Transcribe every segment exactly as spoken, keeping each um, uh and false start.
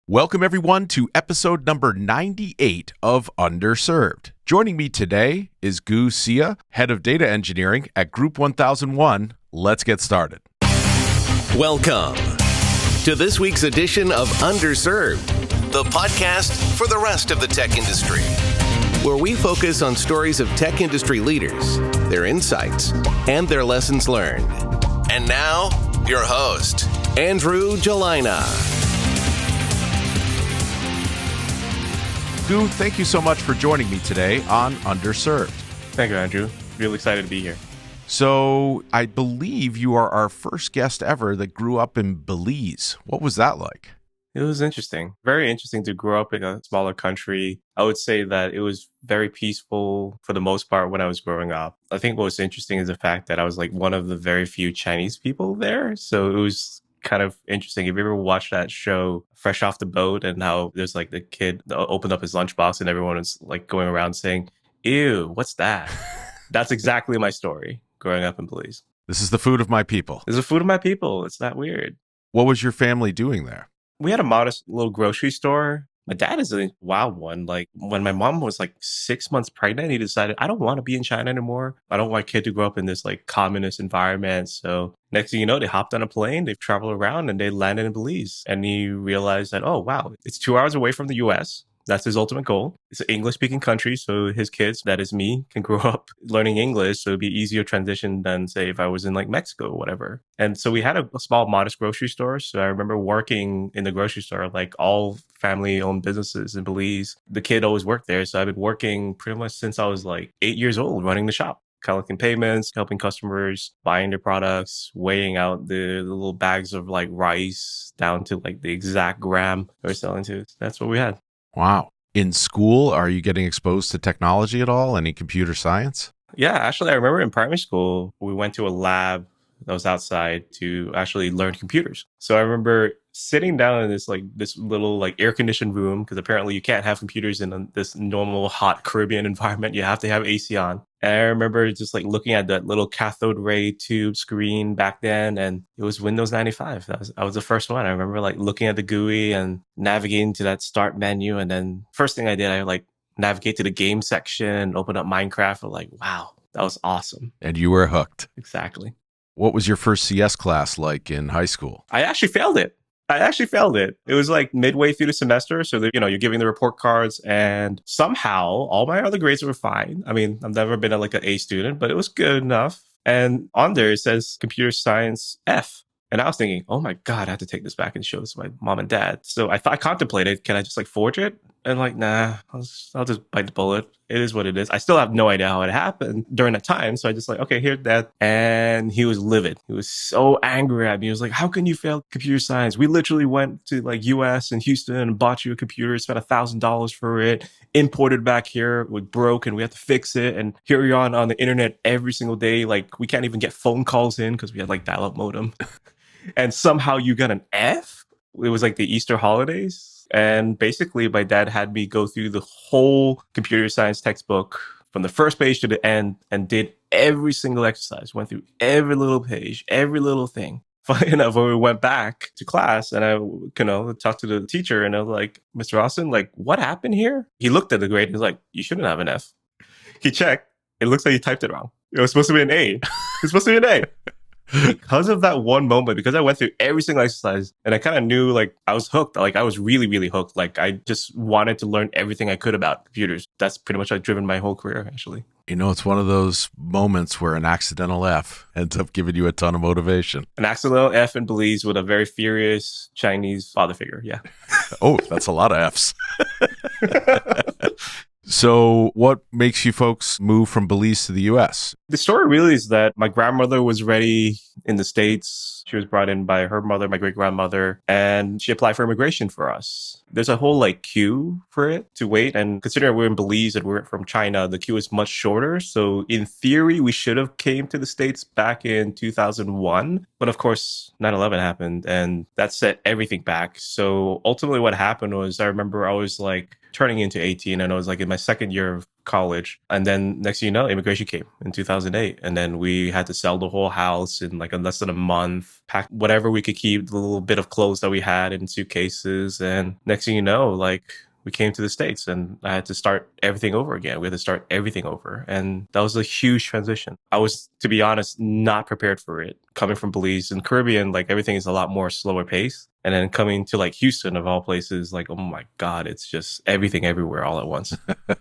Welcome, everyone, to episode number ninety-eight of Underserved. Joining me today is Gu Xia, Head of Data Engineering at Group one thousand one. Let's get started. Welcome to this week's edition of Underserved, the podcast for the rest of the tech industry, where we focus on stories of tech industry leaders, their insights, and their lessons learned. And now, your host, Andrew Gelina. Gu, thank you so much for joining me today on Underserved. Thank you, Andrew. Really excited to be here. So I believe you are our first guest ever that grew up in Belize. What was that like? It was interesting. Very interesting to grow up in a smaller country. I would say that it was very peaceful for the most part when I was growing up. I think what was interesting is the fact that I was like one of the very few Chinese people there. So it was kind of interesting. If you ever watched that show, Fresh Off the Boat, and how there's like the kid that opened up his lunchbox and everyone was like going around saying, "Ew, what's that?" That's exactly my story growing up in Belize. This is the food of my people. It's the food of my people. It's not weird. What was your family doing there? We had a modest little grocery store. My dad is a wild one. Like when my mom was like six months pregnant, he decided, I don't want to be in China anymore. I don't want a kid to grow up in this like communist environment. So next thing you know, they hopped on a plane, they've traveled around and they landed in Belize. And he realized that, oh, wow, it's two hours away from the U S. That's his ultimate goal. It's an English-speaking country, so his kids, that is me, can grow up learning English, so it'd be easier transition than, say, if I was in like Mexico or whatever. And so we had a, a small, modest grocery store. So I remember working in the grocery store, like all family-owned businesses in Belize. The kid always worked there, so I've been working pretty much since I was like eight years old, running the shop, collecting payments, helping customers, buying their products, weighing out the, the little bags of like rice down to like the exact gram we're selling to. That's what we had. Wow. In school, are you getting exposed to technology at all? Any computer science? Yeah, actually, I remember in primary school, we went to a lab that was outside to actually learn computers. So I remember sitting down in this like this little like air conditioned room, because apparently you can't have computers in a, this normal hot Caribbean environment. You have to have A C on. And I remember just like looking at that little cathode ray tube screen back then, and it was Windows ninety-five. That was, I was the first one. I remember like looking at the G U I and navigating to that start menu. And then first thing I did, I like navigate to the game section, open up Minecraft. I'm like, wow, that was awesome. And you were hooked. Exactly. What was your first C S class like in high school? I actually failed it. I actually failed it. It was like midway through the semester. So that, you know, you're giving the report cards and somehow all my other grades were fine. I mean, I've never been a, like an A student, but it was good enough. And on there, it says computer science F. And I was thinking, oh my God, I have to take this back and show this to my mom and dad. So I thought I contemplated, can I just like forge it? And like, nah, I'll just, I'll just bite the bullet. It is what it is. I still have no idea how it happened during that time. So I just like, okay, here's that. And he was livid. He was so angry at me. He was like, how can you fail computer science? We literally went to like U S and Houston and bought you a computer, spent a thousand dollars for it, imported back here, it was broke and we had to fix it. And here you're on, on the internet every single day. Like we can't even get phone calls in because we had like dial-up modem. And somehow you got an F. It was like the Easter holidays. And basically, my dad had me go through the whole computer science textbook from the first page to the end and did every single exercise, went through every little page, every little thing. Funny enough, when we went back to class and I, you know, talked to the teacher and I was like, Mister Austin, like, what happened here? He looked at the grade and he was like, you shouldn't have an F. He checked. It looks like he typed it wrong. It was supposed to be an A. It's supposed to be an A. Because of that one moment, because I went through every single exercise and I kind of knew like I was hooked. Like I was really, really hooked. Like I just wanted to learn everything I could about computers. That's pretty much what driven my whole career, actually. You know, it's one of those moments where an accidental F ends up giving you a ton of motivation. An accidental F in Belize with a very furious Chinese father figure. Yeah. Oh, that's a lot of Fs. So what makes you folks move from Belize to the U S? The story really is that my grandmother was ready in the States. She was brought in by her mother, my great grandmother, and she applied for immigration for us. There's a whole like queue for it to wait. And considering we're in Belize and we're from China, the queue is much shorter. So in theory, we should have came to the States back in two thousand one. But of course, nine eleven happened and that set everything back. So ultimately what happened was I remember I was like turning into eighteen and I was like in my second year of college. And then next thing you know, immigration came in two thousand eight. And then we had to sell the whole house in like a less than a month, pack whatever we could keep, the little bit of clothes that we had in suitcases. And next thing you know, like we came to the States and I had to start everything over again. We had to start everything over. And that was a huge transition. I was, to be honest, not prepared for it. Coming from Belize and Caribbean, like everything is a lot more slower pace. And then coming to like Houston of all places, like, oh my God, it's just everything everywhere all at once.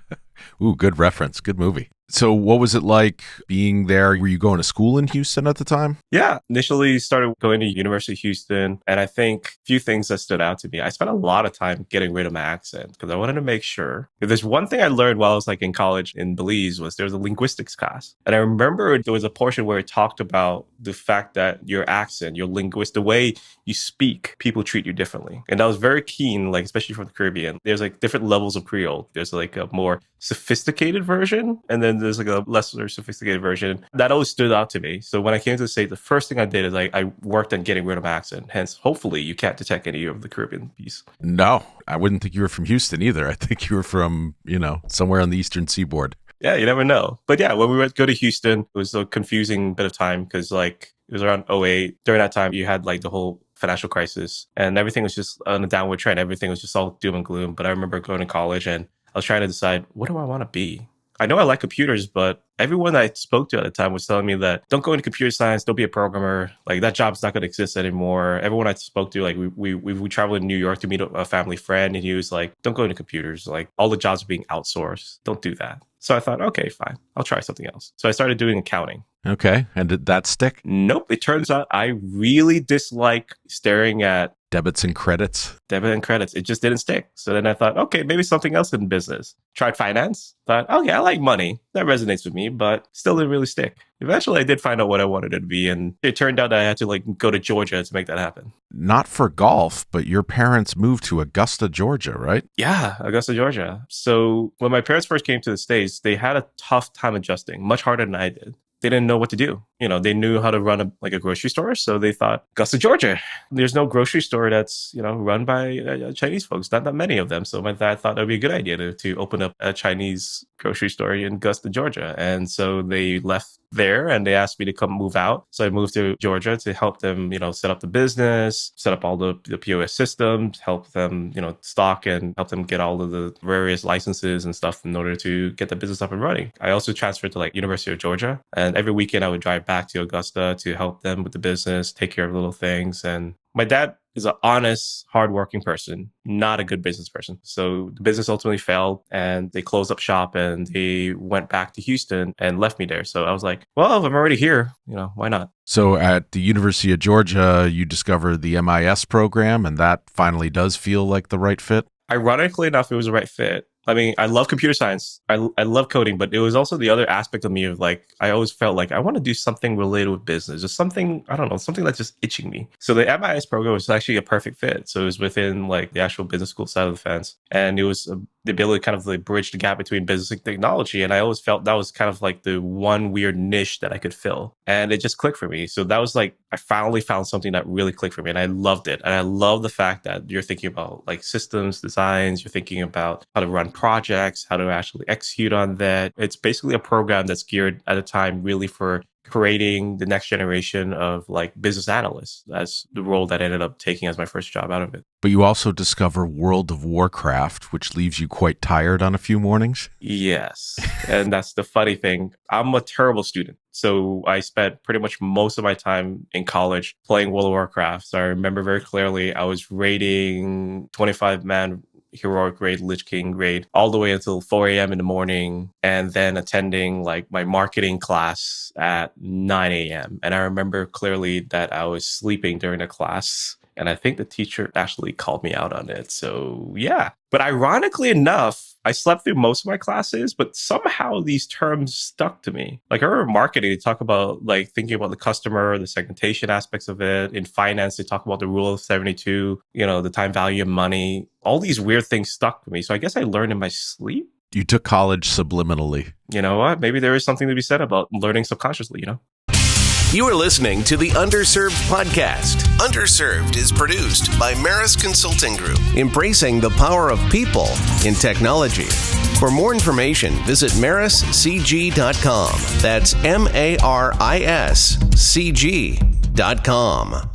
Ooh, good reference. Good movie. So what was it like being there? Were you going to school in Houston at the time? Yeah, initially started going to University of Houston. And I think a few things that stood out to me. I spent a lot of time getting rid of my accent because I wanted to make sure. If there's one thing I learned while I was like in college in Belize was there was a linguistics class. And I remember there was a portion where it talked about the fact that your accent, your linguist, the way you speak, people treat you differently. And I was very keen, like, especially from the Caribbean. There's like different levels of Creole. There's like a more sophisticated version. And then there's like a lesser sophisticated version. That always stood out to me. So when I came to the States, the first thing I did is like, I worked on getting rid of my accent. Hence, hopefully you can't detect any of the Caribbean piece. No, I wouldn't think you were from Houston either. I think you were from, you know, somewhere on the Eastern Seaboard. Yeah, you never know. But yeah, when we went to go to Houston, it was a confusing bit of time because like it was around oh eight. During that time, you had like the whole financial crisis and everything was just on a downward trend. Everything was just all doom and gloom. But I remember going to college and I was trying to decide, what do I want to be? I know I like computers, but everyone I spoke to at the time was telling me that don't go into computer science, don't be a programmer. Like that job's not going to exist anymore. Everyone I spoke to, like we we we, we traveled to New York to meet a family friend, and he was like, don't go into computers. Like all the jobs are being outsourced. Don't do that. So I thought, okay, fine. I'll try something else. So I started doing accounting. Okay. And did that stick? Nope. It turns out I really dislike staring at debits and credits. Debit and credits. It just didn't stick. So then I thought, okay, maybe something else in business. Tried finance. Thought, okay, I like money. That resonates with me, but still didn't really stick. Eventually, I did find out what I wanted it to be. And it turned out that I had to like go to Georgia to make that happen. Not for golf, but your parents moved to Augusta, Georgia, right? Yeah, Augusta, Georgia. So when my parents first came to the States, they had a tough time adjusting, much harder than I did. They didn't know what to do. You know, they knew how to run a, like a grocery store. So they thought, Augusta, Georgia. There's no grocery store that's, you know, run by uh, Chinese folks. Not that many of them. So my dad thought that would be a good idea to, to open up a Chinese grocery store in Augusta, Georgia. And so they left there and they asked me to come move out. So I moved to Georgia to help them, you know, set up the business, set up all the, the P O S systems, help them, you know, stock and help them get all of the various licenses and stuff in order to get the business up and running. I also transferred to like University of Georgia. And every weekend I would drive back to Augusta to help them with the business, take care of little things. And my dad is an honest, hardworking person, not a good business person. So the business ultimately failed and they closed up shop and they went back to Houston and left me there. So I was like, well, if I'm already here, you know, why not? So at the University of Georgia, you discovered the M I S program and that finally does feel like the right fit? Ironically enough, it was the right fit. I mean, I love computer science. I, I love coding, but it was also the other aspect of me of like, I always felt like I want to do something related with business, just something, I don't know, something that's just itching me. So the M I S program was actually a perfect fit. So it was within like the actual business school side of the fence. And it was uh, the ability to kind of like bridge the gap between business and technology. And I always felt that was kind of like the one weird niche that I could fill. And it just clicked for me. So that was like, I finally found something that really clicked for me. And I loved it. And I love the fact that you're thinking about like systems, designs, you're thinking about how to run projects, how to actually execute on that. It's basically a program that's geared at a time really for creating the next generation of like business analysts. That's the role that I ended up taking as my first job out of it. But you also discover World of Warcraft, which leaves you quite tired on a few mornings. Yes. And that's the funny thing. I'm a terrible student. So I spent pretty much most of my time in college playing World of Warcraft. So I remember very clearly I was raiding twenty-five man heroic raid, Lich King raid, all the way until four a.m. in the morning, and then attending like my marketing class at nine a.m. And I remember clearly that I was sleeping during the class. And I think the teacher actually called me out on it. So yeah. But ironically enough, I slept through most of my classes, but somehow these terms stuck to me. Like I remember marketing, they talk about like thinking about the customer, the segmentation aspects of it. In finance, they talk about the rule of seventy-two, you know, the time value of money. All these weird things stuck to me. So I guess I learned in my sleep. You took college subliminally. You know what? Maybe there is something to be said about learning subconsciously, you know? You are listening to the Underserved Podcast. Underserved is produced by Maris Consulting Group, embracing the power of people in technology. For more information, visit maris c g dot com. That's M A R I S C G dot com.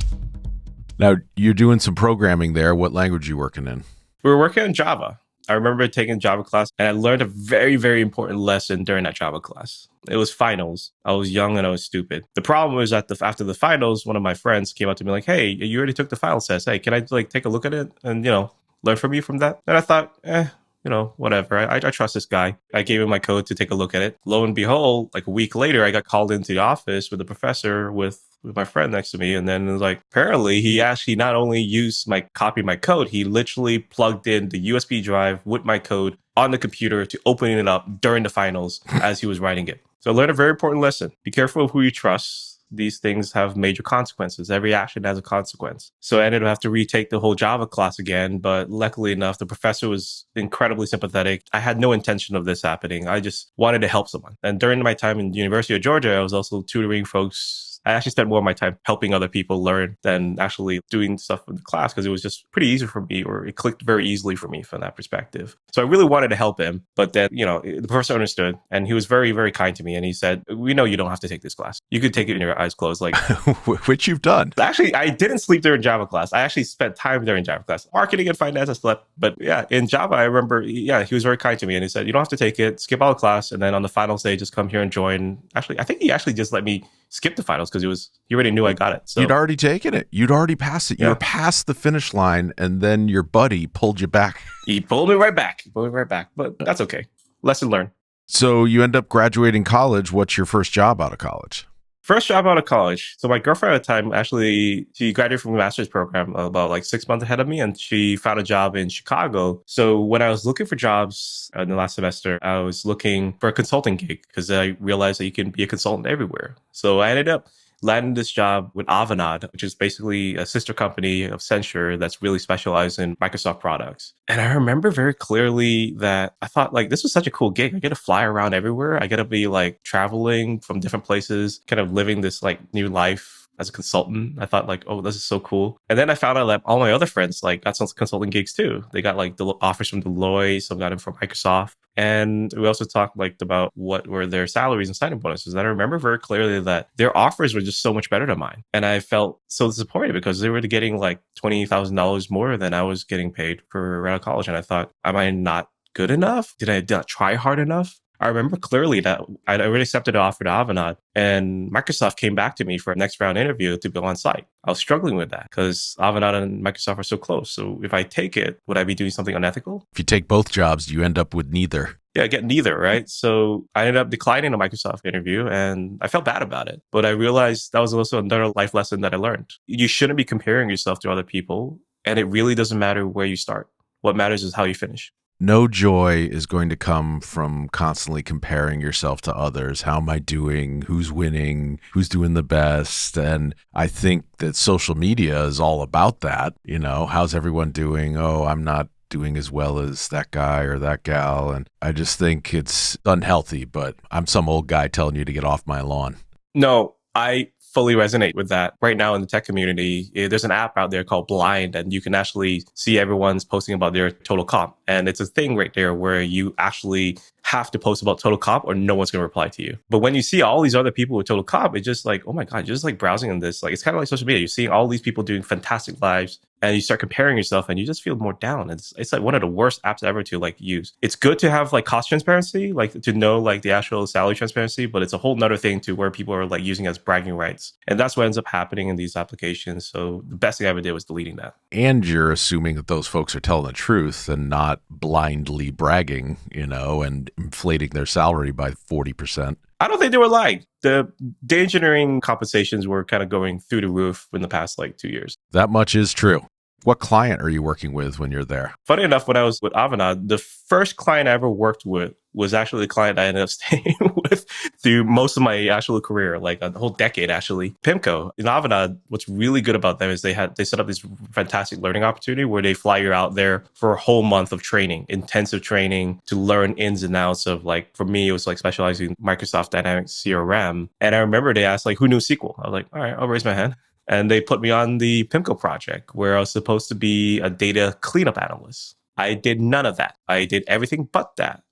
Now, you're doing some programming there. What language are you working in? We were working on Java. I remember taking a Java class, and I learned a very, very important lesson during that Java class. It was finals. I was young and I was stupid. The problem was that the, after the finals, one of my friends came up to me like, hey, you already took the final test. Hey, can I like take a look at it and, you know, learn from you from that? And I thought, eh, you know, whatever. I, I, I trust this guy. I gave him my code to take a look at it. Lo and behold, like a week later, I got called into the office with the professor with, with my friend next to me. And then it was like, apparently he actually not only used my copy of my code, he literally plugged in the U S B drive with my code on the computer to opening it up during the finals as he was writing it. So I learned a very important lesson. Be careful of who you trust. These things have major consequences. Every action has a consequence. So I ended up having to retake the whole Java class again. But luckily enough, the professor was incredibly sympathetic. I had no intention of this happening. I just wanted to help someone. And during my time in the University of Georgia, I was also tutoring folks. I actually spent more of my time helping other people learn than actually doing stuff in the class because it was just pretty easy for me, or it clicked very easily for me from that perspective. So I really wanted to help him. But then, you know, the professor understood and he was very, very kind to me. And he said, we know you don't have to take this class. You could take it in your eyes closed. Like, which you've done. Actually, I didn't sleep during Java class. I actually spent time during Java class. Marketing and finance, I slept. But yeah, in Java, I remember, yeah, he was very kind to me. And he said, you don't have to take it. Skip all the class. And then on the finals day, just come here and join. Actually, I think he actually just let me skip the finals because he was he already knew I got it. So you'd already taken it. You'd already passed it. You Yeah. were past the finish line, and then your buddy pulled you back. he pulled me right back. He pulled me right back. But that's okay. Lesson learned. So you end up graduating college. What's your first job out of college? First job out of college. So my girlfriend at the time, actually, she graduated from a master's program about like six months ahead of me, and she found a job in Chicago. So when I was looking for jobs in the last semester, I was looking for a consulting gig because I realized that you can be a consultant everywhere. So I ended up landing this job with Avanade, which is basically a sister company of Accenture that's really specialized in Microsoft products. And I remember very clearly that I thought, like, this was such a cool gig. I get to fly around everywhere. I get to be like traveling from different places, kind of living this like new life as a consultant. I thought like, oh, this is so cool. And then I found out that all my other friends like got some consulting gigs too. They got like the offers from Deloitte, some got them from Microsoft. And we also talked like about what were their salaries and signing bonuses. And I remember very clearly that their offers were just so much better than mine. And I felt so disappointed because they were getting like twenty thousand dollars more than I was getting paid for right out of college. And I thought, am I not good enough? Did I not try hard enough? I remember clearly that I'd already accepted an offer to Avanade, and Microsoft came back to me for a next round interview to go on site. I was struggling with that because Avanade and Microsoft are so close. So if I take it, would I be doing something unethical? If you take both jobs, you end up with neither. Yeah, I get neither, right? So I ended up declining the Microsoft interview and I felt bad about it. But I realized that was also another life lesson that I learned. You shouldn't be comparing yourself to other people. And it really doesn't matter where you start. What matters is how you finish. No joy is going to come from constantly comparing yourself to others. How am I doing? Who's winning? Who's doing the best? And I think that social media is all about that. You know, how's everyone doing? Oh, I'm not doing as well as that guy or that gal. And I just think it's unhealthy, but I'm some old guy telling you to get off my lawn. No, I fully resonate with that. Right now in the tech community, eh, there's an app out there called Blind, and you can actually see everyone's posting about their total comp. And it's a thing right there where you actually have to post about total comp or no one's going to reply to you. But when you see all these other people with total comp, it's just like, oh my God, you're just like browsing on this. Like, it's kind of like social media. You're seeing all these people doing fantastic lives and you start comparing yourself and you just feel more down. It's, it's like one of the worst apps ever to like use. It's good to have like cost transparency, like to know like the actual salary transparency, but it's a whole nother thing to where people are like using it as bragging rights. And that's what ends up happening in these applications. So the best thing I ever did was deleting that. And you're assuming that those folks are telling the truth and not blindly bragging, you know, and inflating their salary by forty percent. I don't think they were lying. The data engineering compensations were kind of going through the roof in the past like two years. That much is true. What client are you working with when you're there? Funny enough, when I was with Avanade, the first client I ever worked with was actually the client I ended up staying with through most of my actual career, like a whole decade actually. PIMCO. In Avanade, what's really good about them is they had they set up this fantastic learning opportunity where they fly you out there for a whole month of training, intensive training to learn ins and outs of like, for me, it was like specializing in Microsoft Dynamics C R M. And I remember they asked like, who knew S Q L? I was like, all right, I'll raise my hand. And they put me on the PIMCO project where I was supposed to be a data cleanup analyst. I did none of that. I did everything but that.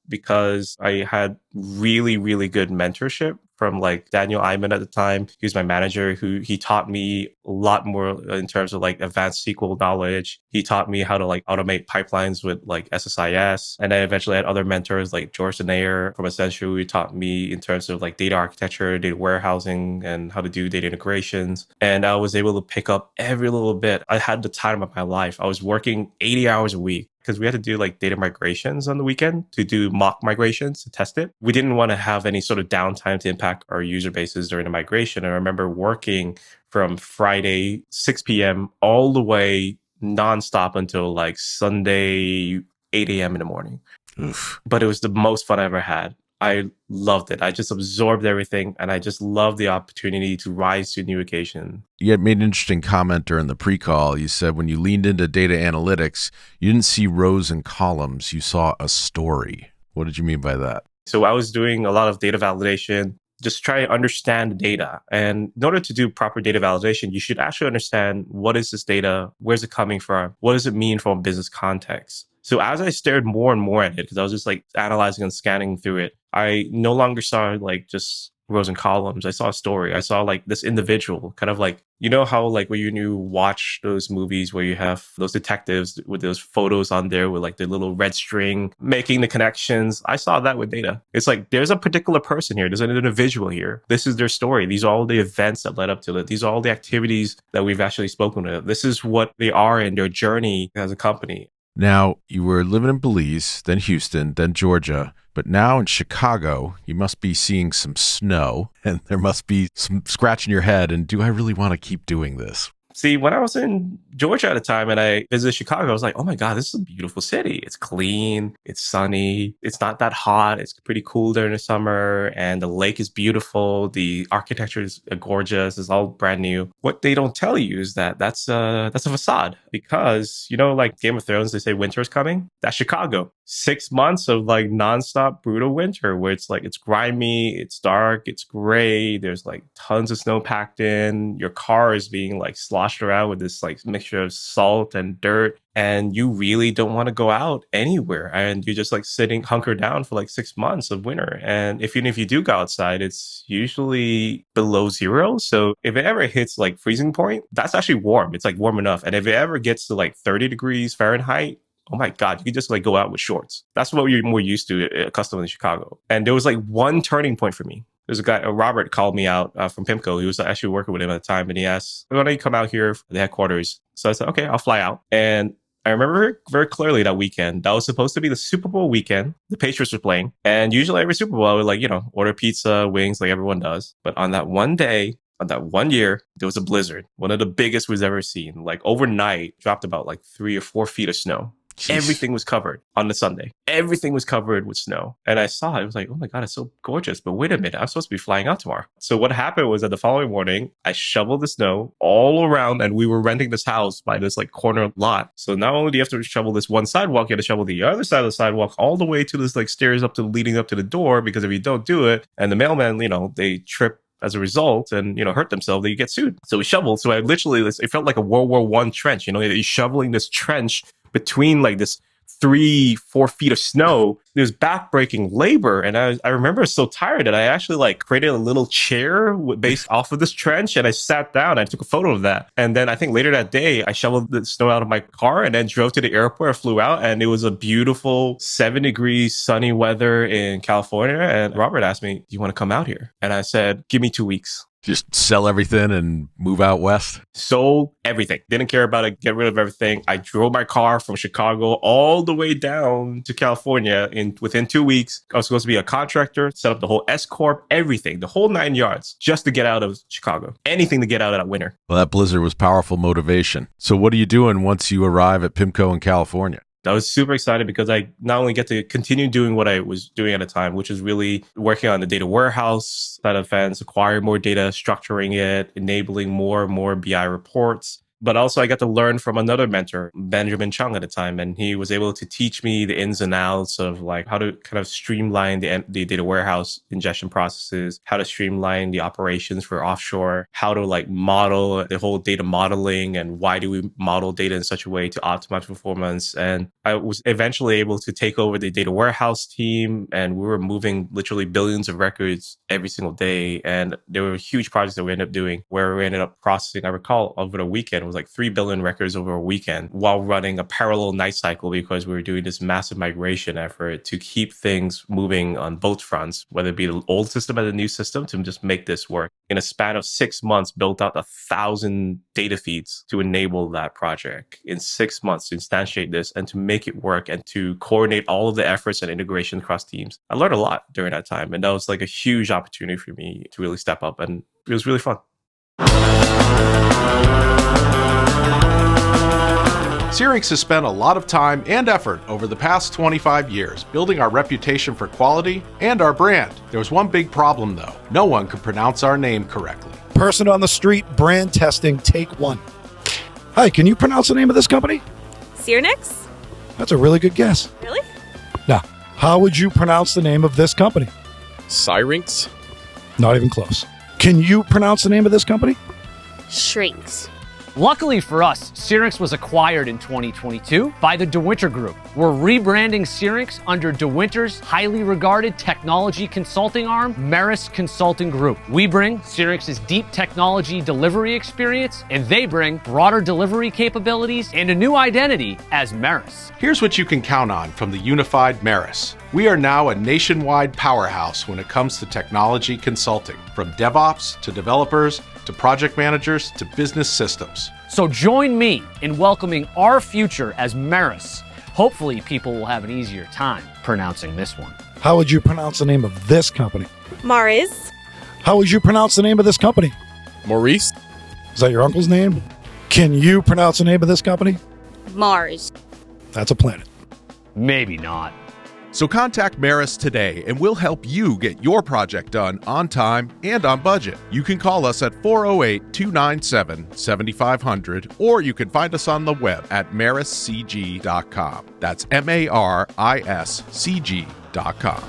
because I had really, really good mentorship from like Daniel Iman at the time. He was my manager who he taught me a lot more in terms of like advanced S Q L knowledge. He taught me how to like automate pipelines with like S S I S. And I eventually had other mentors like George Denayer from Accenture who taught me in terms of like data architecture, data warehousing, and how to do data integrations. And I was able to pick up every little bit. I had the time of my life. I was working eighty hours a week, because we had to do like data migrations on the weekend to do mock migrations to test it. We didn't want to have any sort of downtime to impact our user bases during the migration. And I remember working from Friday, six p.m. all the way nonstop until like Sunday, eight a.m. in the morning. Oof. But it was the most fun I ever had. I loved it. I just absorbed everything, and I just loved the opportunity to rise to a new occasion. You had made an interesting comment during the pre-call. You said when you leaned into data analytics, you didn't see rows and columns. You saw a story. What did you mean by that? So I was doing a lot of data validation, just try to understand the data. And in order to do proper data validation, you should actually understand what is this data? Where's it coming from? What does it mean from a business context? So as I stared more and more at it, because I was just like analyzing and scanning through it, I no longer saw like just rows and columns. I saw a story. I saw like this individual, kind of like, you know how like when you, you watch those movies where you have those detectives with those photos on there with like the little red string making the connections. I saw that with data. It's like, there's a particular person here. There's an individual here. This is their story. These are all the events that led up to it. These are all the activities that we've actually spoken of. This is what they are in their journey as a company. Now, you were living in Belize, then Houston, then Georgia, but now in Chicago, you must be seeing some snow, and there must be some scratch in your head, and do I really want to keep doing this? See, when I was in Georgia at the time and I visited Chicago, I was like, oh my God, this is a beautiful city. It's clean. It's sunny. It's not that hot. It's pretty cool during the summer. And the lake is beautiful. The architecture is gorgeous. It's all brand new. What they don't tell you is that that's a, that's a facade, because, you know, like Game of Thrones, they say winter is coming. That's Chicago. Six months of like nonstop brutal winter where it's like, it's grimy, it's dark, it's gray. There's like tons of snow packed in. Your car is being like sloshed around with this like mixture of salt and dirt. And you really don't want to go out anywhere. And you're just like sitting hunkered down for like six months of winter. And if, even if you do go outside, it's usually below zero. So if it ever hits like freezing point, that's actually warm. It's like warm enough. And if it ever gets to like thirty degrees Fahrenheit, oh my God, you could just like go out with shorts. That's what you're more used to, accustomed in Chicago. And there was like one turning point for me. There's a guy, uh, Robert, called me out uh, from PIMCO. He was actually working with him at the time. And he asked, why don't you come out here for the headquarters? So I said, okay, I'll fly out. And I remember very clearly that weekend. That was supposed to be the Super Bowl weekend. The Patriots were playing. And usually every Super Bowl, I would like, you know, order pizza, wings, like everyone does. But on that one day, on that one year, there was a blizzard. One of the biggest we've ever seen. Like overnight, dropped about like three or four feet of snow. Jeez. Everything was covered on the Sunday. Everything was covered with snow. And I saw it. I was like, oh my God, it's so gorgeous. But wait a minute, I'm supposed to be flying out tomorrow. So what happened was that the following morning, I shoveled the snow all around, and we were renting this house by this like corner lot. So not only do you have to shovel this one sidewalk, you have to shovel the other side of the sidewalk all the way to this like stairs up to leading up to the door, because if you don't do it, and the mailman, you know, they trip as a result and, you know, hurt themselves, they get sued. So we shoveled. So I literally, it felt like a World War One trench, you know, you're shoveling this trench between like this three, four feet of snow. It was backbreaking labor. And I, I remember I was so tired that I actually like created a little chair based off of this trench. And I sat down and I took a photo of that. And then I think later that day, I shoveled the snow out of my car and then drove to the airport. I flew out, and it was a beautiful seven degrees sunny weather in California. And Robert asked me, do you want to come out here? And I said, give me two weeks. Just sell everything and move out west? Sold everything. Didn't care about it. Get rid of everything. I drove my car from Chicago all the way down to California in within two weeks. I was supposed to be a contractor, set up the whole S Corp, everything, the whole nine yards, just to get out of Chicago. Anything to get out of that winter. Well, that blizzard was powerful motivation. So what are you doing once you arrive at PIMCO in California? I was super excited because I not only get to continue doing what I was doing at the time, which is really working on the data warehouse side of things, acquiring more data, structuring it, enabling more and more B I reports, But also I got to learn from another mentor, Benjamin Chung at the time. And he was able to teach me the ins and outs of like how to kind of streamline the, the data warehouse ingestion processes, how to streamline the operations for offshore, how to like model the whole data modeling and why do we model data in such a way to optimize performance. And I was eventually able to take over the data warehouse team, and we were moving literally billions of records every single day. And there were huge projects that we ended up doing where we ended up processing, I recall over the weekend, it was like three billion records over a weekend while running a parallel night cycle because we were doing this massive migration effort to keep things moving on both fronts, whether it be the old system and the new system, to just make this work. In a span of six months, built out a thousand data feeds to enable that project in six months to instantiate this and to make it work and to coordinate all of the efforts and integration across teams. I learned a lot during that time. And that was like a huge opportunity for me to really step up. And it was really fun. Syrinx has spent a lot of time and effort over the past twenty-five years building our reputation for quality and our brand. There was one big problem though. No one could pronounce our name correctly. Person on the street, brand testing, take one. Hi, can you pronounce the name of this company? Syrinx? That's a really good guess. Really? Now, how would you pronounce the name of this company? Syrinx? Not even close. Can you pronounce the name of this company? Shrinks. Luckily for us, Syrinx was acquired in twenty twenty-two by the DeWinter Group. We're rebranding Syrinx under DeWinter's highly regarded technology consulting arm, Meris Consulting Group. We bring Syrinx's deep technology delivery experience, and they bring broader delivery capabilities and a new identity as Meris. Here's what you can count on from the unified Meris. We are now a nationwide powerhouse when it comes to technology consulting, from DevOps to developers to project managers to business systems. So join me in welcoming our future as Meris. Hopefully people will have an easier time pronouncing this one. How would you pronounce the name of this company? Mariz. How would you pronounce the name of this company? Maurice? Is that your uncle's name? Can you pronounce the name of this company? Mars. That's a planet. Maybe not. So contact Meris today and we'll help you get your project done on time and on budget. You can call us at four oh eight, two nine seven, seven five zero zero or you can find us on the web at maris c g dot com. That's M A R I S C G dot com.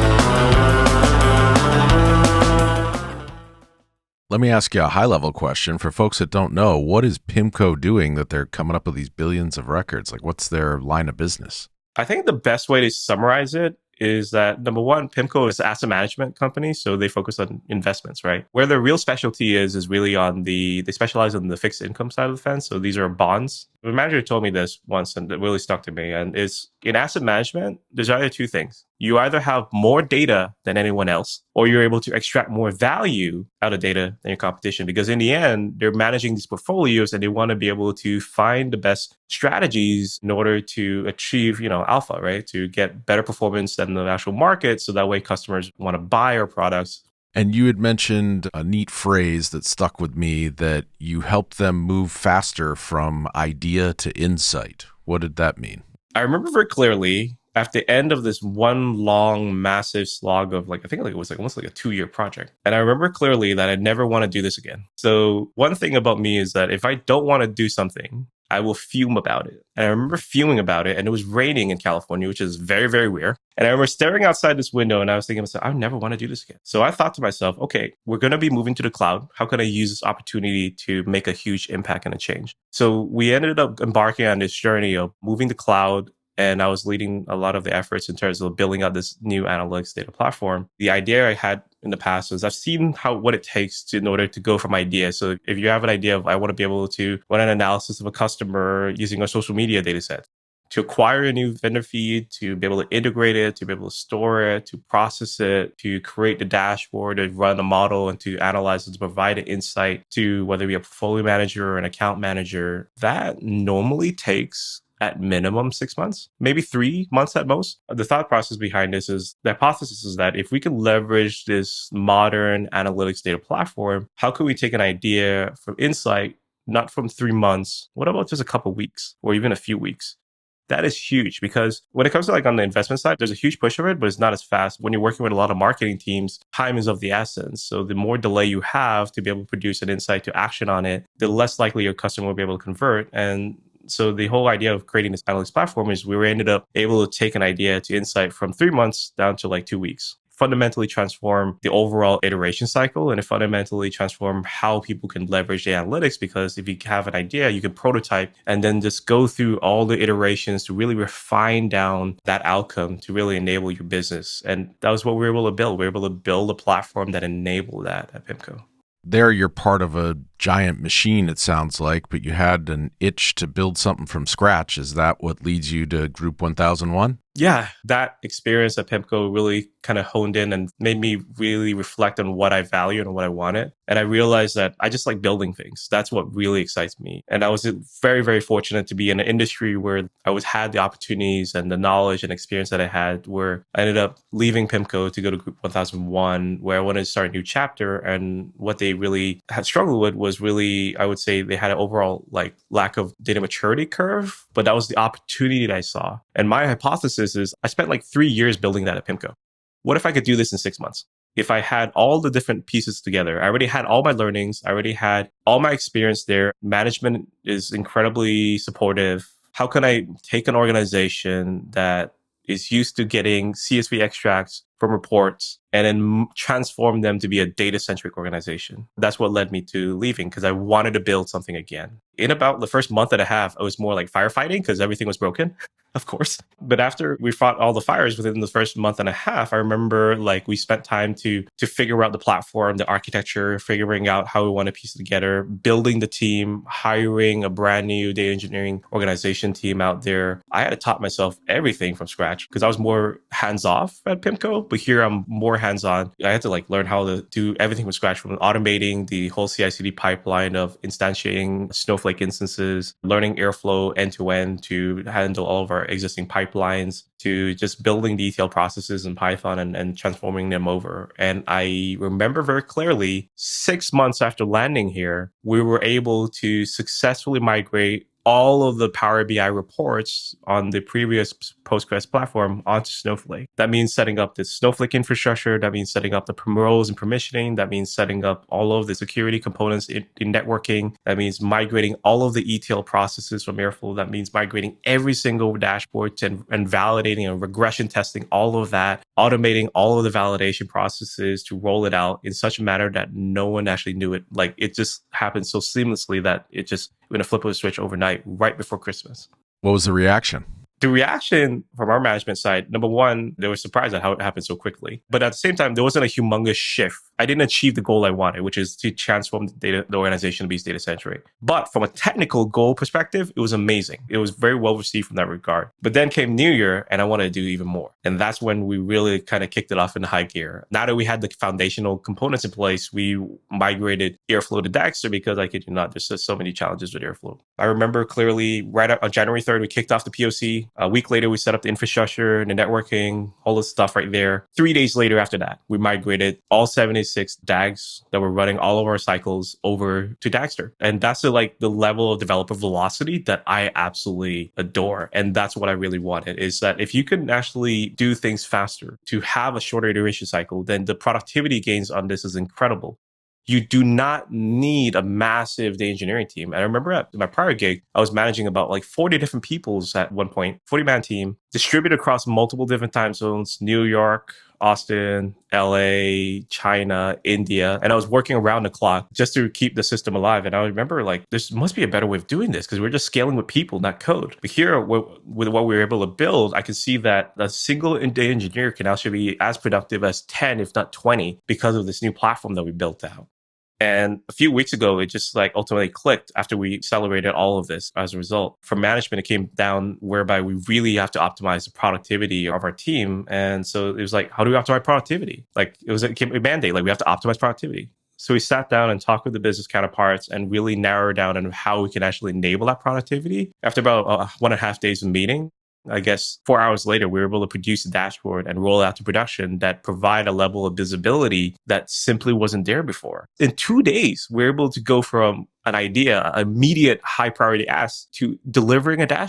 Let me ask you a high-level question for folks that don't know. What is PIMCO doing that they're coming up with these billions of records? Like, what's their line of business? I think the best way to summarize it is that, number one, PIMCO is an asset management company, so they focus on investments, right? Where their real specialty is, is really on the, they specialize on the fixed income side of the fence. So these are bonds. The manager told me this once and it really stuck to me. And is in asset management, there's either two things. You either have more data than anyone else, or you're able to extract more value out of data than your competition. Because in the end, they're managing these portfolios and they want to be able to find the best strategies in order to achieve, you know, alpha, right? To get better performance than the actual market. So that way customers want to buy our products. And you had mentioned a neat phrase that stuck with me, that you helped them move faster from idea to insight. What did that mean? I remember very clearly at the end of this one long, massive slog of like, I think like it was like almost like a two year project. And I remember clearly that I never want to do this again. So one thing about me is that if I don't want to do something, I will fume about it. And I remember fuming about it, and it was raining in California, which is very, very weird. And I remember staring outside this window and I was thinking to myself, I never want to do this again. So I thought to myself, okay, we're going to be moving to the cloud. How can I use this opportunity to make a huge impact and a change? So we ended up embarking on this journey of moving to cloud. And I was leading a lot of the efforts in terms of building out this new analytics data platform. The idea I had in the past was I've seen how what it takes to, in order to go from idea. So if you have an idea of I want to be able to run an analysis of a customer using a social media data set, to acquire a new vendor feed, to be able to integrate it, to be able to store it, to process it, to create the dashboard, to run a model and to analyze it, to provide an insight to whether it be a portfolio manager or an account manager, that normally takes at minimum six months, maybe three months at most. The thought process behind this is the hypothesis is that if we can leverage this modern analytics data platform, how can we take an idea from insight, not from three months? What about just a couple of weeks or even a few weeks? That is huge because when it comes to like on the investment side, there's a huge push of it, but it's not as fast. When you're working with a lot of marketing teams, time is of the essence. So the more delay you have to be able to produce an insight to action on it, the less likely your customer will be able to convert. And so the whole idea of creating this analytics platform is we were ended up able to take an idea to insight from three months down to like two weeks. Fundamentally transform the overall iteration cycle, and it fundamentally transform how people can leverage the analytics, because if you have an idea, you can prototype and then just go through all the iterations to really refine down that outcome to really enable your business. And that was what we were able to build. We were able to build a platform that enabled that at PIMCO. There, you're part of a giant machine, it sounds like, but you had an itch to build something from scratch. Is that what leads you to Group one thousand one? Yeah, that experience at PIMCO really kind of honed in and made me really reflect on what I value and what I wanted. And I realized that I just like building things. That's what really excites me. And I was very, very fortunate to be in an industry where I was had the opportunities and the knowledge and experience that I had, where I ended up leaving PIMCO to go to Group one thousand one, where I wanted to start a new chapter. And what they really had struggled with was really, I would say they had an overall like lack of data maturity curve, but that was the opportunity that I saw. And my hypothesis is I spent like three years building that at PIMCO. What if I could do this in six months? If I had all the different pieces together, I already had all my learnings, I already had all my experience there. Management is incredibly supportive. How can I take an organization that is used to getting C S V extracts from reports and then transform them to be a data-centric organization? That's what led me to leaving, because I wanted to build something again. In about the first month and a half, I was more like firefighting because everything was broken, of course. But after we fought all the fires within the first month and a half, I remember like we spent time to to figure out the platform, the architecture, figuring out how we want to piece it together, building the team, hiring a brand new data engineering organization team out there. I had to taught myself everything from scratch because I was more hands-off at PIMCO, but here I'm more hands-on. I had to like learn how to do everything from scratch, from automating the whole C I C D pipeline of instantiating Snowflake instances, learning Airflow end-to-end to handle all of our existing pipelines, to just building the E T L processes in Python and, and transforming them over. And I remember very clearly, six months after landing here, we were able to successfully migrate all of the Power B I reports on the previous Postgres platform onto Snowflake. That means setting up the Snowflake infrastructure. That means setting up the roles and permissioning. That means setting up all of the security components in, in networking. That means migrating all of the E T L processes from Airflow. That means migrating every single dashboard and, and validating and regression testing all of that, automating all of the validation processes to roll it out in such a manner that no one actually knew it. Like it just happened so seamlessly that it just, in a flip of a switch overnight, right before Christmas. What was the reaction? The reaction from our management side, number one, they were surprised at how it happened so quickly. But at the same time, there wasn't a humongous shift. I didn't achieve the goal I wanted, which is to transform the, data, the organization to be data-centric. But from a technical goal perspective, it was amazing. It was very well received from that regard. But then came New Year, and I wanted to do even more. And that's when we really kind of kicked it off in high gear. Now that we had the foundational components in place, we migrated Airflow to Dagster because I kid you not, there's just so many challenges with Airflow. I remember clearly right on January third, we kicked off the P O C. A week later, we set up the infrastructure and the networking, all this stuff right there. Three days later after that, we migrated all seventy-six D A Gs that were running all of our cycles over to Dagster. And that's the, like the level of developer velocity that I absolutely adore. And that's what I really wanted, is that if you can actually do things faster, to have a shorter iteration cycle, then the productivity gains on this is incredible. You do not need a massive data engineering team. And I remember at my prior gig, I was managing about like forty different peoples at one point, forty man team, distributed across multiple different time zones, New York, Austin, L A, China, India. And I was working around the clock just to keep the system alive. And I remember like, there must be a better way of doing this because we're just scaling with people, not code. But here, with what we were able to build, I can see that a single data engineer can actually be as productive as ten, if not twenty, because of this new platform that we built out. And a few weeks ago, it just like ultimately clicked after we celebrated all of this as a result. From management, it came down whereby we really have to optimize the productivity of our team. And so it was like, how do we optimize productivity? Like it was a mandate, like we have to optimize productivity. So we sat down and talked with the business counterparts and really narrowed down on how we can actually enable that productivity. After about uh, one and a half days of meeting, I guess four hours later, we were able to produce a dashboard and roll it out to production that provide a level of visibility that simply wasn't there before. In two days, we were able to go from an idea, an immediate high priority ask, to delivering a dashboard.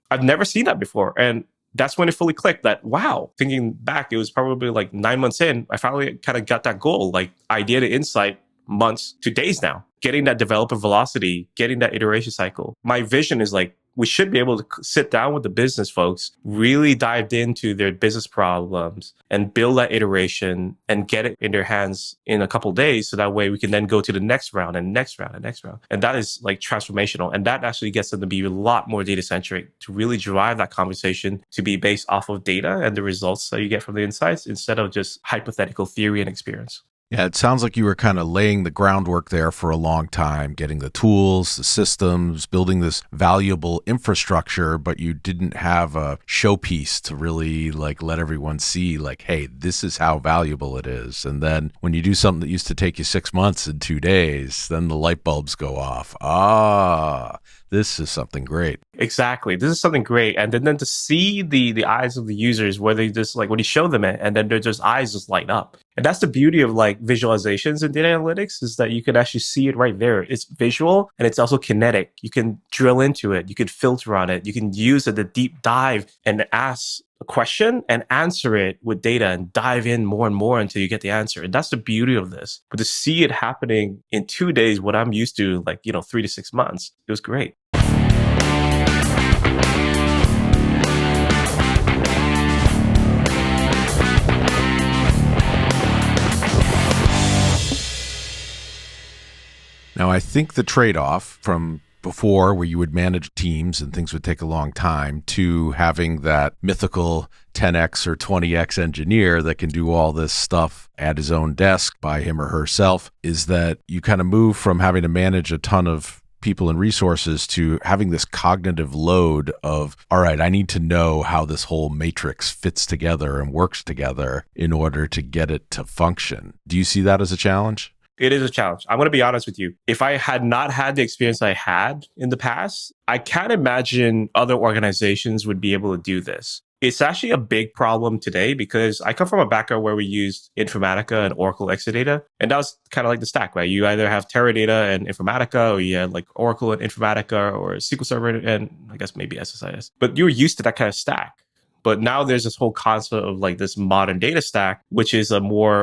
I've never seen that before. And that's when it fully clicked that, wow, thinking back, it was probably like nine months in, I finally kind of got that goal, like idea to insight, months to days now, getting that developer velocity, getting that iteration cycle. My vision is like, we should be able to sit down with the business folks, really dived into their business problems and build that iteration and get it in their hands in a couple of days. So that way we can then go to the next round and next round and next round. And that is like transformational. And that actually gets them to be a lot more data centric, to really drive that conversation to be based off of data and the results that you get from the insights instead of just hypothetical theory and experience. Yeah, it sounds like you were kind of laying the groundwork there for a long time, getting the tools, the systems, building this valuable infrastructure, but you didn't have a showpiece to really like let everyone see like, hey, this is how valuable it is. And then when you do something that used to take you six months in two days, then the light bulbs go off. Ah, this is something great. Exactly. This is something great. And then, then to see the the eyes of the users, where they just like, when you show them it, and then their just eyes just light up. And that's the beauty of like visualizations and data analytics, is that you can actually see it right there. It's visual and it's also kinetic. You can drill into it. You can filter on it. You can use it to deep dive and ask a question and answer it with data and dive in more and more until you get the answer. And that's the beauty of this. But to see it happening in two days, what I'm used to, like, you know, three to six months, it was great. Now, I think the trade-off from before, where you would manage teams and things would take a long time, to having that mythical ten X or twenty X engineer that can do all this stuff at his own desk by him or herself, is that you kind of move from having to manage a ton of people and resources to having this cognitive load of, all right, I need to know how this whole matrix fits together and works together in order to get it to function. Do you see that as a challenge? It is a challenge. I'm going to be honest with you. If I had not had the experience I had in the past, I can't imagine other organizations would be able to do this. It's actually a big problem today because I come from a background where we used Informatica and Oracle Exadata. And that was kind of like the stack, right? You either have Teradata and Informatica, or you had like Oracle and Informatica, or S Q L Server and I guess maybe S S I S. But you were used to that kind of stack. But now there's this whole concept of like this modern data stack, which is a more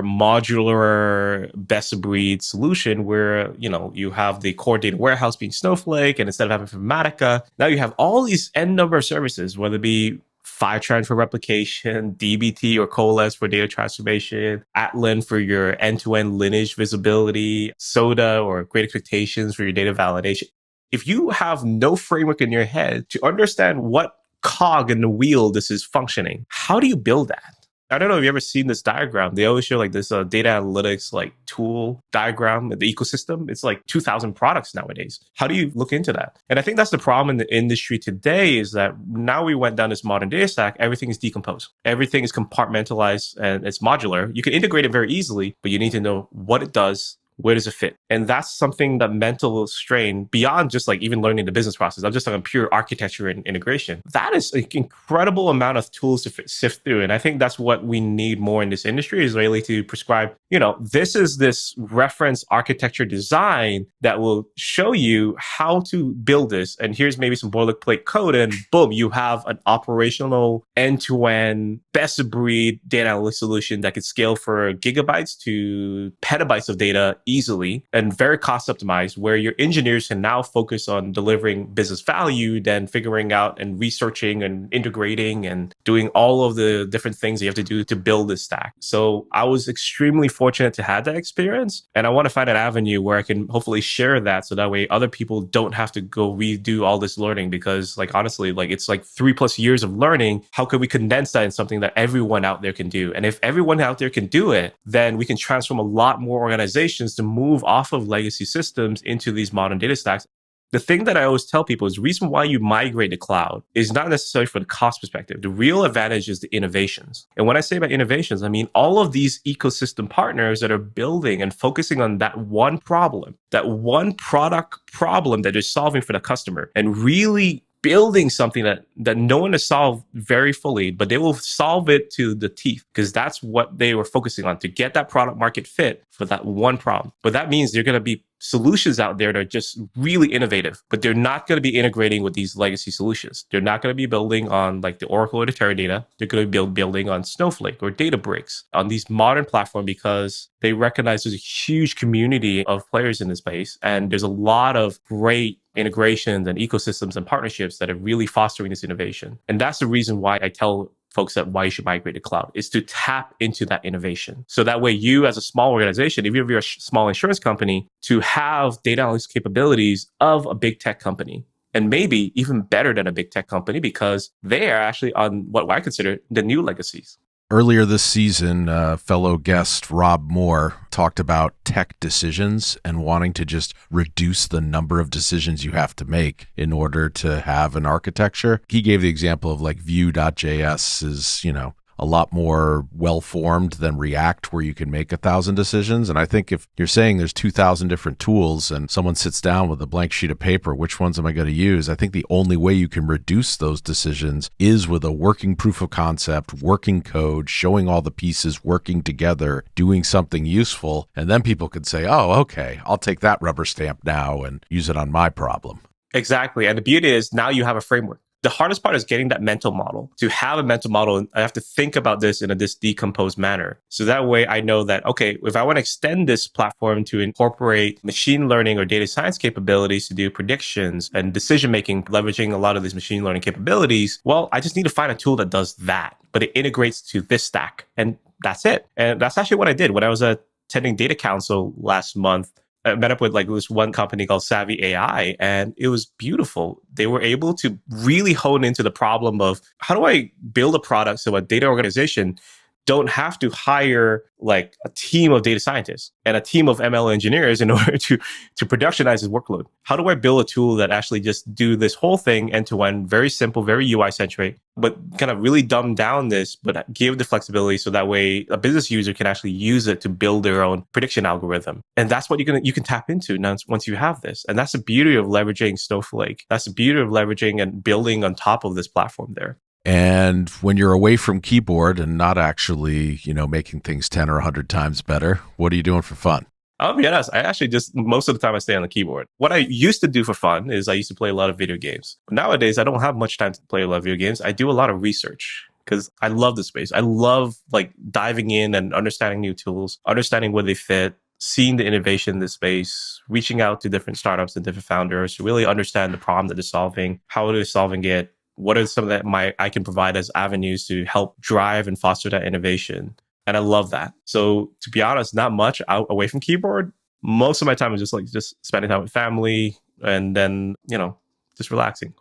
modular, best of breed solution where, you know, you have the core data warehouse being Snowflake, and instead of having Informatica, now you have all these N number of services, whether it be file transfer replication, D B T or Coalesce for data transformation, Atlan for your end-to-end lineage visibility, Soda or Great Expectations for your data validation. If you have no framework in your head to understand what cog in the wheel this is functioning, how do you build that? I don't know if you've ever seen this diagram. They always show like this uh, data analytics like tool diagram, the ecosystem. It's like two thousand products nowadays. How do you look into that? And I think that's the problem in the industry today, is that now we went down this modern data stack, everything is decomposed. Everything is compartmentalized and it's modular. You can integrate it very easily, but you need to know what it does. Where does it fit? And that's something that mental strain, beyond just like even learning the business process, I'm just talking pure architecture and integration. That is an incredible amount of tools to fit, sift through. And I think that's what we need more in this industry, is really to prescribe, you know, this is this reference architecture design that will show you how to build this. And here's maybe some boilerplate code, and boom, you have an operational end-to-end best of breed data analytics solution that could scale for gigabytes to petabytes of data easily and very cost optimized, where your engineers can now focus on delivering business value than figuring out and researching and integrating and doing all of the different things you have to do to build this stack. So I was extremely fortunate to have that experience. And I want to find an avenue where I can hopefully share that, so that way other people don't have to go redo all this learning, because like, honestly, like it's like three plus years of learning. How could we condense that in something that everyone out there can do? And if everyone out there can do it, then we can transform a lot more organizations to move off of legacy systems into these modern data stacks. The thing that I always tell people is the reason why you migrate to cloud is not necessarily for the cost perspective. The real advantage is the innovations. And when I say about innovations, I mean all of these ecosystem partners that are building and focusing on that one problem, that one product problem that they're solving for the customer, and really building something that that no one has solved very fully, but they will solve it to the teeth, because that's what they were focusing on, to get that product market fit for that one problem. But that means they're going to be solutions out there that are just really innovative, but they're not going to be integrating with these legacy solutions. They're not going to be building on like the Oracle or the Teradata. They're going to be build, building on Snowflake or Databricks on these modern platforms because they recognize there's a huge community of players in this space. And there's a lot of great integrations and ecosystems and partnerships that are really fostering this innovation. And that's the reason why I tell folks that why you should migrate to cloud is to tap into that innovation. So that way you as a small organization, if you're a small insurance company, to have data analytics capabilities of a big tech company. And maybe even better than a big tech company because they are actually on what I consider the new legacies. Earlier this season, uh, fellow guest Rob Moore talked about tech decisions and wanting to just reduce the number of decisions you have to make in order to have an architecture. He gave the example of like Vue.js is, you know, a lot more well-formed than React, where you can make a thousand decisions. And I think if you're saying there's two thousand different tools and someone sits down with a blank sheet of paper, which ones am I going to use? I think the only way you can reduce those decisions is with a working proof of concept, working code, showing all the pieces working together, doing something useful. And then people could say, oh, okay, I'll take that rubber stamp now and use it on my problem. Exactly. And the beauty is now you have a framework. The hardest part is getting that mental model. To have a mental model, I have to think about this in a this decomposed manner. So that way I know that, okay, if I want to extend this platform to incorporate machine learning or data science capabilities to do predictions and decision-making, leveraging a lot of these machine learning capabilities, well, I just need to find a tool that does that, but it integrates to this stack. And that's it. And that's actually what I did when I was attending Data Council last month. I met up with like this one company called Savvy A I, and it was beautiful. They were able to really hone into the problem of how do I build a product so a data organization don't have to hire like a team of data scientists and a team of M L engineers in order to, to productionize this workload. How do I build a tool that actually just do this whole thing end to end, very simple, very U I centric, but kind of really dumb down this, but give the flexibility so that way a business user can actually use it to build their own prediction algorithm. And that's what you can, you can tap into now once you have this. And that's the beauty of leveraging Snowflake. That's the beauty of leveraging and building on top of this platform there. And when you're away from keyboard and not actually, you know, making things ten or a hundred times better, what are you doing for fun? I'll be honest, I actually just, most of the time I stay on the keyboard. What I used to do for fun is I used to play a lot of video games. Nowadays, I don't have much time to play a lot of video games. I do a lot of research because I love the space. I love like diving in and understanding new tools, understanding where they fit, seeing the innovation in this space, reaching out to different startups and different founders to really understand the problem that they're solving, how they're solving it. What are some of that my I can provide as avenues to help drive and foster that innovation? And I love that. So to be honest, not much out away from keyboard. Most of my time is just like just spending time with family and then, you know, just relaxing.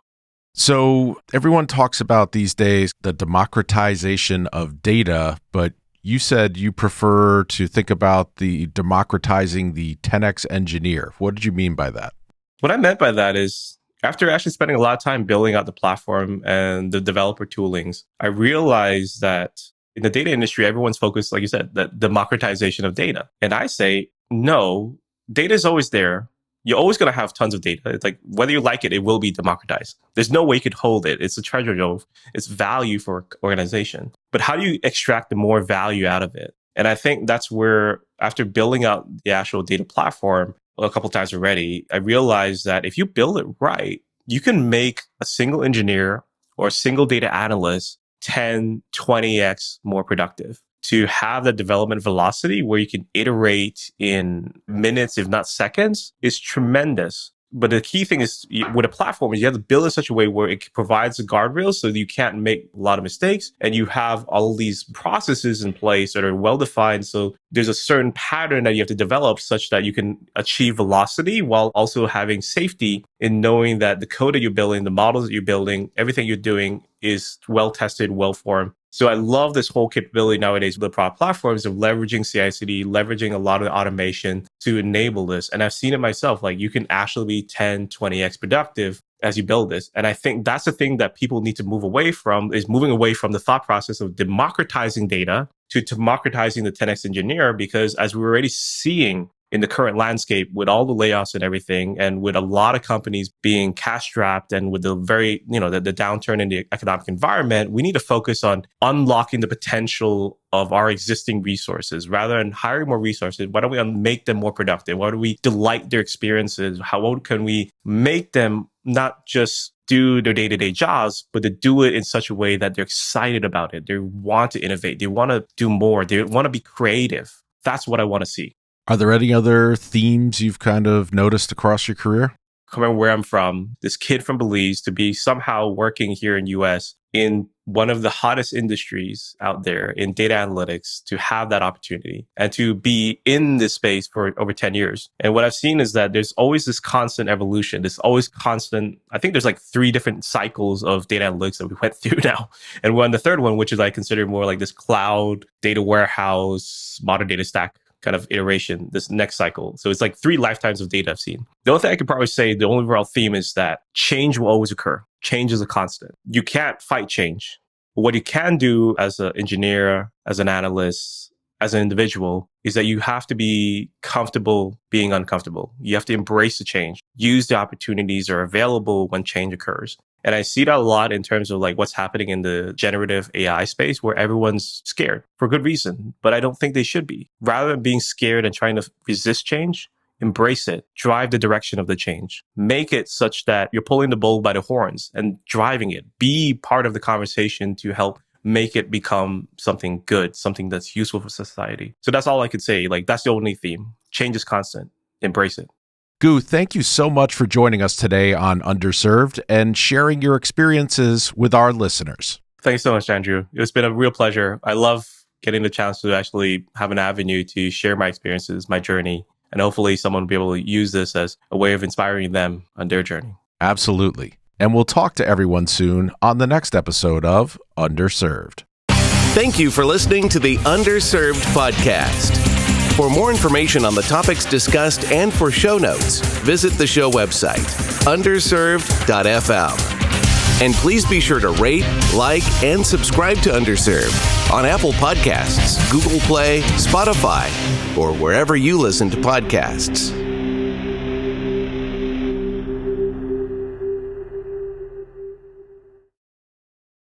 So everyone talks about these days the democratization of data, but you said you prefer to think about the democratizing the ten X engineer. What did you mean by that? What I meant by that is, after actually spending a lot of time building out the platform and the developer toolings, I realized that in the data industry, everyone's focused, like you said, the democratization of data. And I say, no, data is always there. You're always going to have tons of data. It's like, whether you like it, it will be democratized. There's no way you could hold it. It's a treasure trove. It's value for an organization. But how do you extract the more value out of it? And I think that's where, after building out the actual data platform, a couple times already, I realized that if you build it right, you can make a single engineer or a single data analyst ten, twenty X more productive. To have the development velocity where you can iterate in minutes, if not seconds, is tremendous. But the key thing is with a platform is you have to build it in such a way where it provides the guardrails so that you can't make a lot of mistakes. And you have all these processes in place that are well-defined. So there's a certain pattern that you have to develop such that you can achieve velocity while also having safety in knowing that the code that you're building, the models that you're building, everything you're doing is well-tested, well-formed. So I love this whole capability nowadays with the product platforms of leveraging C I C D, leveraging a lot of automation to enable this. And I've seen it myself, like you can actually be ten, twenty X productive as you build this. And I think that's the thing that people need to move away from, is moving away from the thought process of democratizing data to democratizing the ten X engineer, because as we're already seeing in the current landscape with all the layoffs and everything, and with a lot of companies being cash strapped, and with the very, you know, the, the downturn in the economic environment, we need to focus on unlocking the potential of our existing resources rather than hiring more resources. Why don't we make them more productive? Why do we delight their experiences? How can we make them not just do their day-to-day jobs, but to do it in such a way that they're excited about it. They want to innovate. They want to do more. They want to be creative. That's what I want to see. Are there any other themes you've kind of noticed across your career? Coming where I'm from, this kid from Belize to be somehow working here in U S in one of the hottest industries out there in data analytics, to have that opportunity and to be in this space for over ten years. And what I've seen is that there's always this constant evolution. There's always constant, I think there's like three different cycles of data analytics that we went through now. And we're on the third one, which is I consider more like this cloud, data warehouse, modern data stack kind of iteration, this next cycle. So it's like three lifetimes of data I've seen. The only thing I could probably say, the only overall theme is that change will always occur. Change is a constant. You can't fight change. What you can do as an engineer, as an analyst, as an individual, is that you have to be comfortable being uncomfortable. You have to embrace the change, use the opportunities that are available when change occurs. And I see that a lot in terms of like what's happening in the generative A I space, where everyone's scared for good reason, but I don't think they should be. Rather than being scared and trying to resist change, embrace it, drive the direction of the change, make it such that you're pulling the bull by the horns and driving it. Be part of the conversation to help make it become something good, something that's useful for society. So that's all I could say. Like, that's the only theme. Change is constant. Embrace it. Gu, thank you so much for joining us today on Underserved and sharing your experiences with our listeners. Thanks so much, Andrew. It's been a real pleasure. I love getting the chance to actually have an avenue to share my experiences, my journey, and hopefully someone will be able to use this as a way of inspiring them on their journey. Absolutely. And we'll talk to everyone soon on the next episode of Underserved. Thank you for listening to the Underserved podcast. For more information on the topics discussed and for show notes, visit the show website, underserved dot f m. And please be sure to rate, like, and subscribe to Underserved on Apple Podcasts, Google Play, Spotify, or wherever you listen to podcasts.